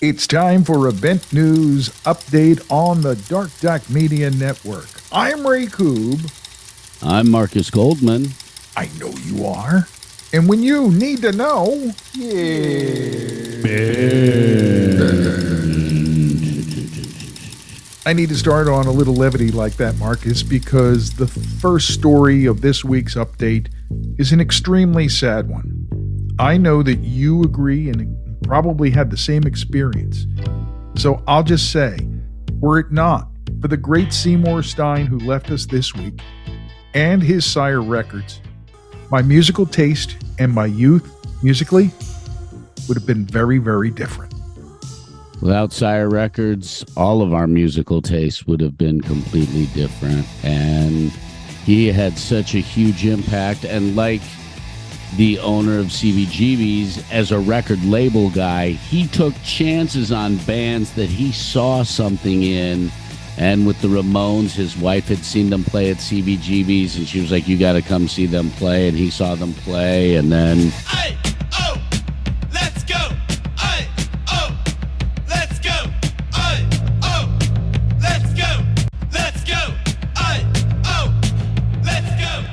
It's time for Event News Update on the Dark Duck Media Network. I'm Ray Koob. I'm Marcus Goldman. I know you are. And when you need to know, I need to start on a little levity like that, Marcus, because the first story of this week's update is an extremely sad one. I know that you agree and probably had the same experience. So I'll just say, were it not for the great Seymour Stein who left us this week and his Sire Records, my musical taste and my youth musically would have been very, very different. Without Sire Records, all of our musical tastes would have been completely different. And he had such a huge impact. And like the owner of CBGB's, as a record label guy, he took chances on bands that he saw something in. And with the Ramones, his wife had seen them play at CBGB's, and she was like, you got to come see them play. And he saw them play, and then... Aye, oh, let's go. Aye, oh, let's go. Aye, oh, let's go. Let's go. Aye, oh, let's go.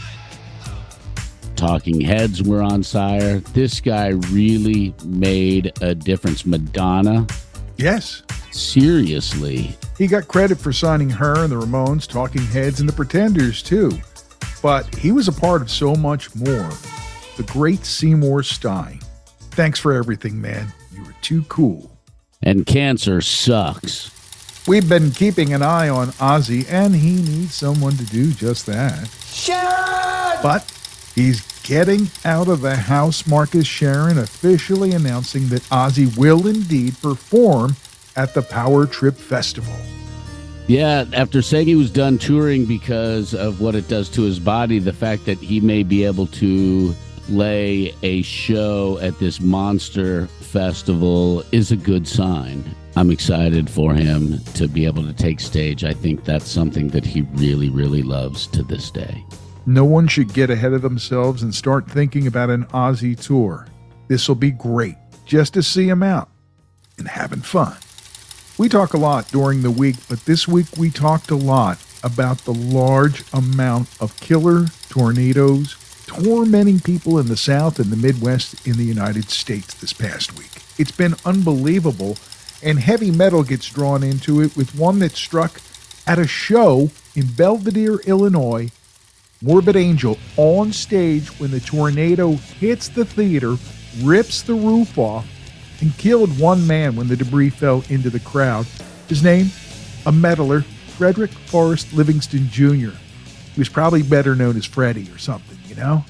Talking Heads were on Sire. This guy really made a difference. Madonna. Yes. Seriously. He got credit for signing her and the Ramones, Talking Heads, and the Pretenders, too. But he was a part of so much more. The great Seymour Stein. Thanks for everything, man. You were too cool. And cancer sucks. We've been keeping an eye on Ozzy, and he needs someone to do just that. Sharon! But he's getting out of the house. Marcus Sharon officially announcing that Ozzy will indeed perform at the Power Trip Festival. Yeah, after saying he was done touring because of what it does to his body, the fact that he may be able to play a show at this monster festival is a good sign. I'm excited for him to be able to take stage. I think that's something that he really, really loves to this day. No one should get ahead of themselves and start thinking about an Ozzy tour. This will be great, just to see him out and having fun. We talk a lot during the week, but this week we talked a lot about the large amount of killer tornadoes tormenting people in the South and the Midwest in the United States this past week. It's been unbelievable, and heavy metal gets drawn into it with one that struck at a show in Belvedere, Illinois. Morbid Angel on stage when the tornado hits the theater, rips the roof off, and killed one man when the debris fell into the crowd. His name, a metaler, Frederick Forrest Livingston Jr. He was probably better known as Freddie or something, you know?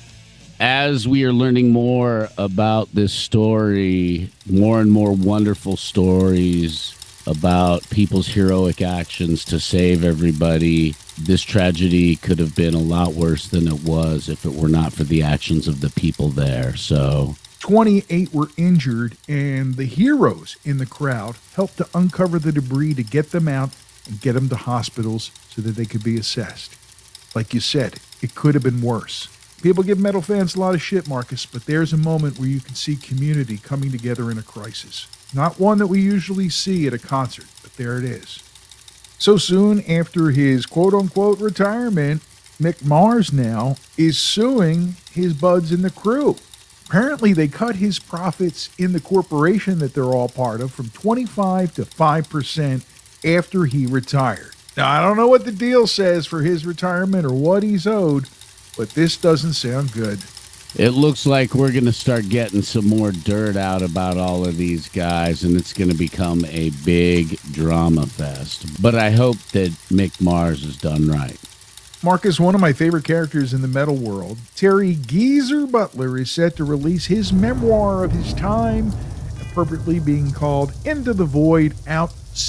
As we are learning more about this story, more and more wonderful stories about people's heroic actions to save everybody, this tragedy could have been a lot worse than it was if it were not for the actions of the people there. So 28 were injured, and the heroes in the crowd helped to uncover the debris to get them out and get them to hospitals so that they could be assessed. Like you said, it could have been worse. People give metal fans a lot of shit, Marcus, but there's a moment where you can see community coming together in a crisis. Not one that we usually see at a concert, but there it is. So soon after his quote-unquote retirement, Mick Mars now is suing his buds in the Crew. Apparently, they cut his profits in the corporation that they're all part of from 25 to 5% after he retired. Now, I don't know what the deal says for his retirement or what he's owed, but this doesn't sound good. it looks like we're going to start getting some more dirt out about all of these guys, and it's going to become a big drama fest. But I hope that Mick Mars is done right. Mark is one of my favorite characters in the metal world. Terry Geezer Butler is set to release his memoir of his time, appropriately being called Into the Void, out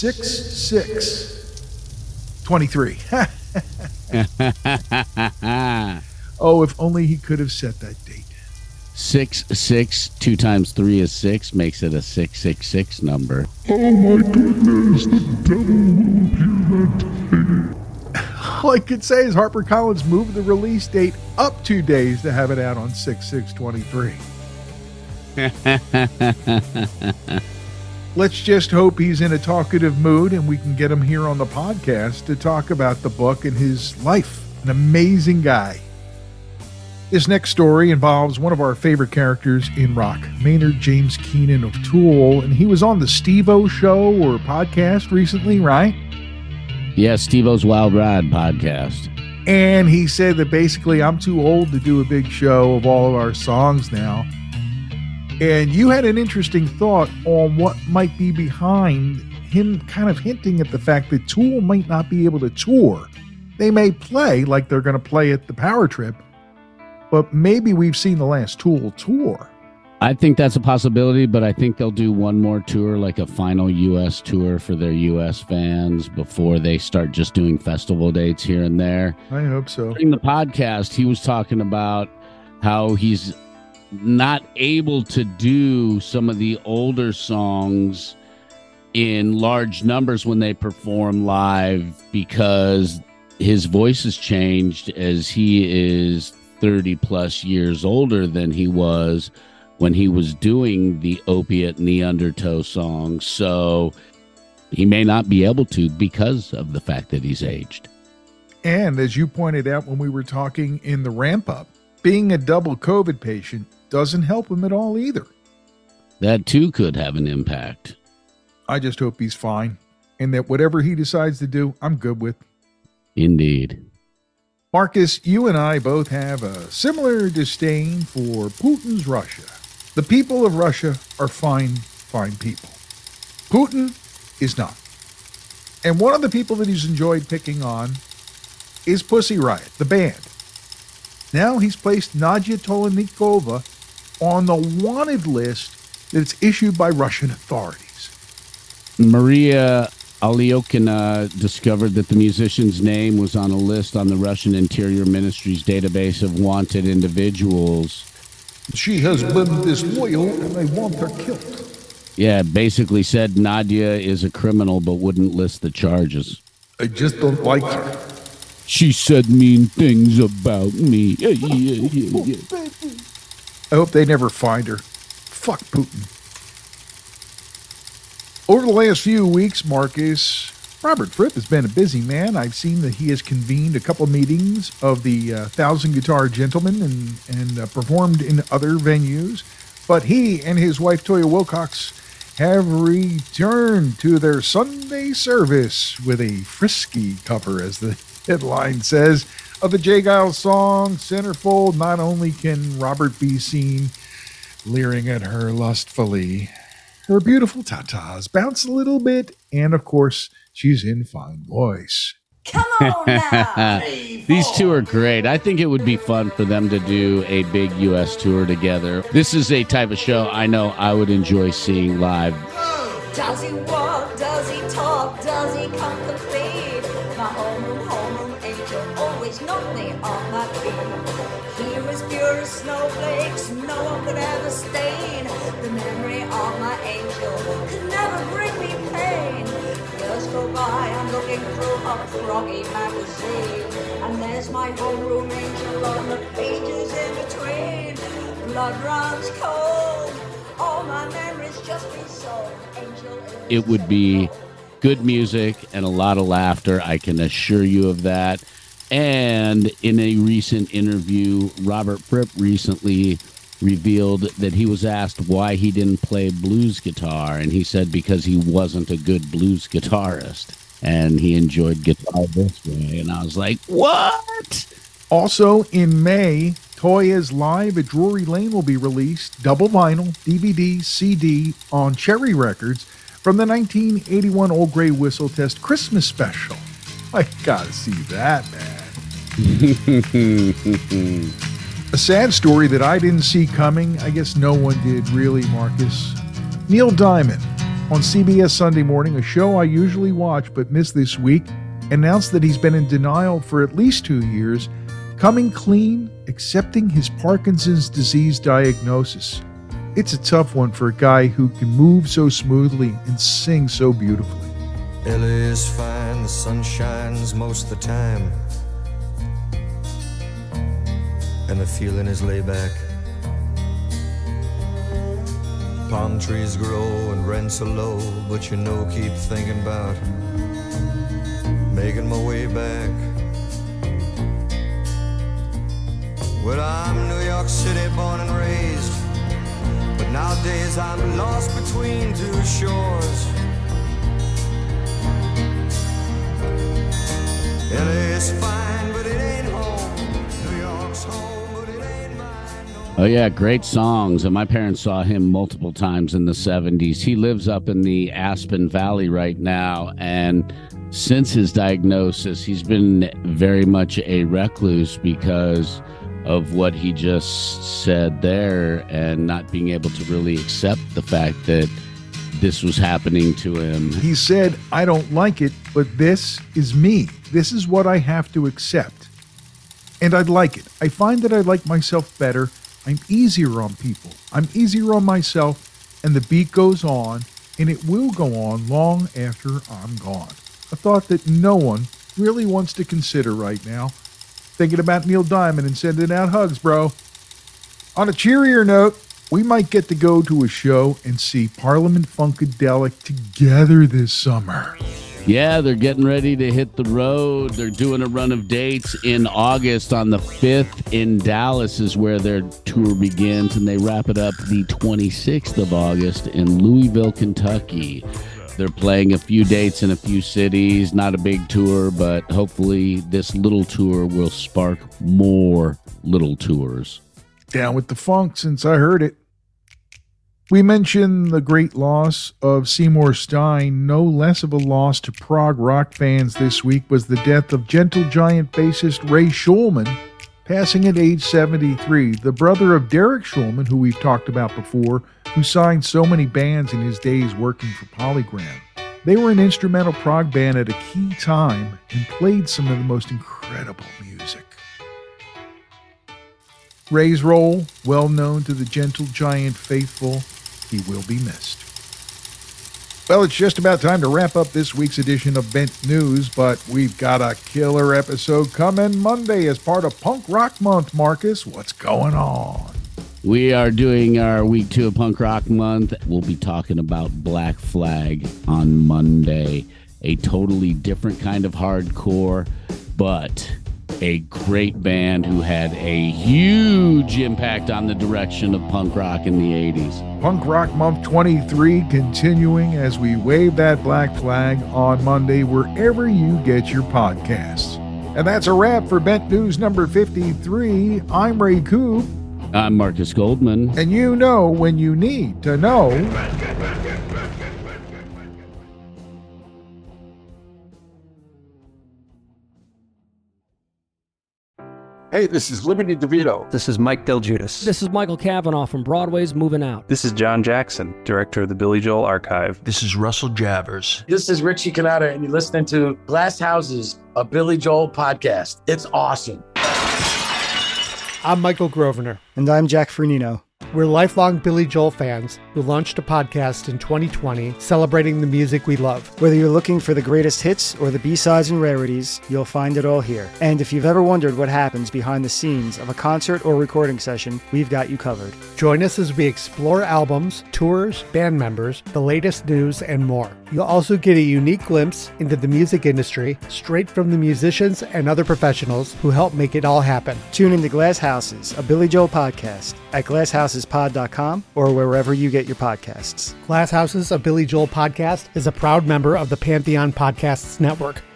6/6/23. Oh, if only he could have set that date. 6 2 times 3 is 6, makes it a 666 number. Oh my goodness, the devil will hear that day. All I could say is HarperCollins moved the release date up 2 days to have it out on 6/6/23. Let's just hope he's in a talkative mood and we can get him here on the podcast to talk about the book and his life. An amazing guy. This next story involves one of our favorite characters in rock, Maynard James Keenan of Tool, and he was on the Steve-O Show or podcast recently, right? Yeah, Steve-O's Wild Ride podcast. And he said that basically I'm too old to do a big show of all of our songs now. And you had an interesting thought on what might be behind him kind of hinting at the fact that Tool might not be able to tour. They may play like they're going to play at the Power Trip, but maybe we've seen the last Tool tour. I think that's a possibility, but I think they'll do one more tour, like a final U.S. tour for their U.S. fans before they start just doing festival dates here and there. I hope so. During the podcast, he was talking about how he's not able to do some of the older songs in large numbers when they perform live because his voice has changed as he is 30 plus years older than he was when he was doing the Opiate and the Undertow songs. So he may not be able to because of the fact that he's aged. And as you pointed out when we were talking in the ramp up, being a double COVID patient doesn't help him at all either. That too could have an impact. I just hope he's fine and that whatever he decides to do, I'm good with. Indeed. Marcus, you and I both have a similar disdain for Putin's Russia. The people of Russia are fine people. Putin is not. And one of the people that he's enjoyed picking on is Pussy Riot, the band. Now he's placed Nadia Tolonikova on the wanted list that's issued by Russian authorities. Maria Alyokina discovered that the musician's name was on a list on the Russian Interior Ministry's database of wanted individuals. She has been disloyal and they want her killed. Yeah, basically said Nadia is a criminal but wouldn't list the charges. I just don't like her. She said mean things about me. I hope they never find her. Fuck Putin. Over the last few weeks, Marcus, Robert Fripp has been a busy man. I've seen that he has convened a couple meetings of the Thousand Guitar Gentlemen and performed in other venues. But he and his wife, Toya Wilcox, have returned to their Sunday service with a frisky cover, as the headline says, of the J. Geils song, Centerfold. Not only can Robert be seen leering at her lustfully, her beautiful tatas bounce a little bit, and of course, she's in fine voice. Come on now! These two are great. I think it would be fun for them to do a big U.S. tour together. This is a type of show I know I would enjoy seeing live. Does he walk? Does he talk? Does he contemplate? My homeroom angel always knocked me on my feet. He was pure as snowflakes, no one could ever stain. The memory of my angel could never bring me pain. Years go by, I'm looking through a froggy magazine, and there's my homeroom angel on the pages in between. Blood runs cold, all my memories just be sold. Angel, it would be good music and a lot of laughter. I can assure you of that. And in a recent interview, Robert Fripp recently revealed that he was asked why he didn't play blues guitar, and he said because he wasn't a good blues guitarist and he enjoyed guitar this way. And I was like, what? Also in May, Toya's Live at Drury Lane will be released, double vinyl, DVD, CD on Cherry Records from the 1981 Old Grey Whistle Test Christmas special. I gotta see that, man. A sad story that I didn't see coming. I guess no one did really, Marcus. Neil Diamond on CBS Sunday Morning, a show I usually watch but missed this week, announced that he's been in denial for at least 2 years, coming clean, accepting his Parkinson's disease diagnosis. It's a tough one for a guy who can move so smoothly and sing so beautifully. LA is fine, the sun shines most of the time, and the feeling is laid back. palm trees grow and rents are low, but you know, keep thinking about making my way back. Well, I'm New York City born and raised, but nowadays I'm lost between two shores. LA's fine, but it ain't home. New York's home, but it ain't mine. No. Oh, yeah, great songs. And my parents saw him multiple times in the 70s. He lives up in the Aspen Valley right now. And since his diagnosis, he's been very much a recluse because of what he just said there and not being able to really accept the fact that this was happening to him. He said, I don't like it, but this is me. This is what I have to accept. And I'd like it. I find that I like myself better. I'm easier on people. I'm easier on myself, and the beat goes on, and it will go on long after I'm gone. A thought that no one really wants to consider right now. Thinking about Neil Diamond and sending out hugs, bro. On a cheerier note, we might get to go to a show and see Parliament Funkadelic together this summer. Yeah, they're getting ready to hit the road. They're doing a run of dates in August. On the 5th in Dallas is where their tour begins, and they wrap it up the 26th of August in Louisville, Kentucky. They're playing a few dates in a few cities. Not a big tour, but hopefully this little tour will spark more little tours. Down with the funk since I heard it. We mentioned the great loss of Seymour Stein. No less of a loss to prog rock fans this week was the death of Gentle Giant bassist Ray Schulman, passing at age 73, the brother of Derek Schulman, who we've talked about before, who signed so many bands in his days working for Polygram. They were an instrumental prog band at a key time and played some of the most incredible music. Ray's role, well known to the Gentle Giant faithful, he will be missed. Well, it's just about time to wrap up this week's edition of Bent News, but we've got a killer episode coming Monday as part of Punk Rock Month. Marcus, what's going on? We are doing our week 2 of Punk Rock Month. We'll be talking about Black Flag on Monday. A totally different kind of hardcore, but a great band who had a huge impact on the direction of punk rock in the 80s. Punk Rock Month 23 continuing as we wave that black flag on Monday wherever you get your podcasts. And that's a wrap for Bent News number 53. I'm Ray Coop. I'm Marcus Goldman. And you know when you need to know. Hey, this is Liberty DeVito. This is Mike Del Giudice. This is Michael Cavanaugh from Broadway's Moving Out. This is John Jackson, director of the Billy Joel Archive. This is Russell Javers. This is Richie Canada, and you're listening to Glass Houses, a Billy Joel podcast. It's awesome. I'm Michael Grosvenor. And I'm Jack Fernino. We're lifelong Billy Joel fans who launched a podcast in 2020 celebrating the music we love. Whether you're looking for the greatest hits or the B-sides and rarities, you'll find it all here. And if you've ever wondered what happens behind the scenes of a concert or recording session, we've got you covered. Join us as we explore albums, tours, band members, the latest news, and more. You'll also get a unique glimpse into the music industry straight from the musicians and other professionals who help make it all happen. Tune into Glass Houses, a Billy Joel podcast at glasshouses.pod.com or wherever you get your podcasts. Glass Houses, a Billy Joel podcast is a proud member of the Pantheon Podcasts Network.